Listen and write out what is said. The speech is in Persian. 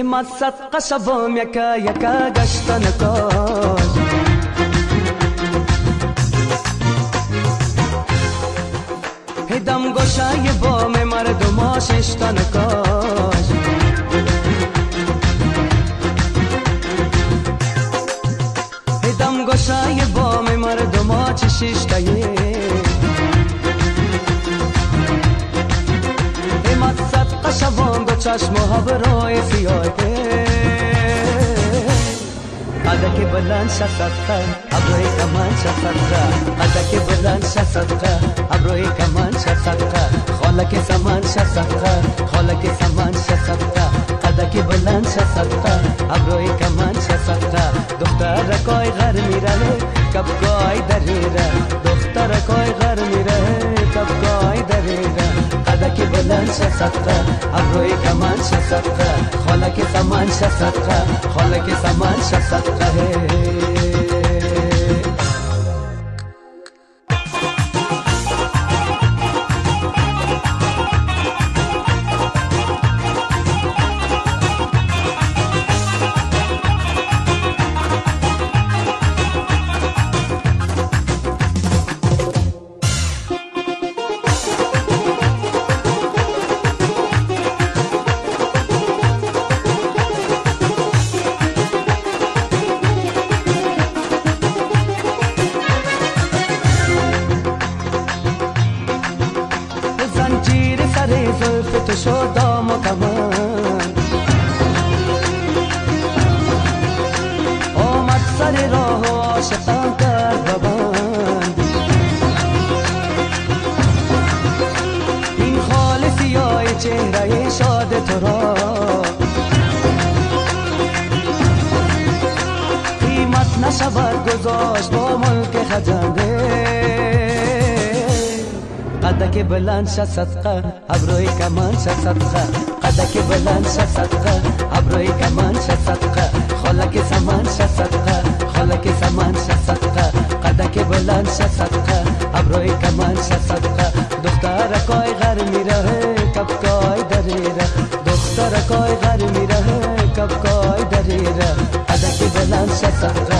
همت صدقه شوم یکا یکا گشتن کاش دم گشای بام مردم ششتن کاش دم گشای بام مردم چششتایی همت صدقه شوم دو چشم و هبرای سیاهی قدک بلند شه صدقه ابروی کمان شه صدقه قدک بلند شه صدقه ابروی کمان شه صدقه خالک سمان شه صدقه خالک سمان شه صدقه قدک بلند شه صدقه ابروی کمان شه صدقه دختر کوی غر میره کب کوی دریره دختر کوی غر میره کب کوی دریره قدک بلند شه صدقه ابروی کمان شه صدقه خالک سمان شه صدقه خالک سمان شه صدقه زلف تو شد دام و کمان آمد سر راه و عاشقان کرد ببند این خال سیاه چهره شاد تو را قیمت نشود گذاشت با ملک خزنده قدک بلند شه صدقه ابروی کمان شه صدقه قدک بلند شه صدقه ابروی کمان شه صدقه خالک سمان شه صدقه خالک سمان شه صدقه قدک بلند شه صدقه ابروی کمان شه صدقه دختر کوی غر میره کب کوی دریره دختر کوی غر میره کب کوی دریره قدک بلند شه صدقه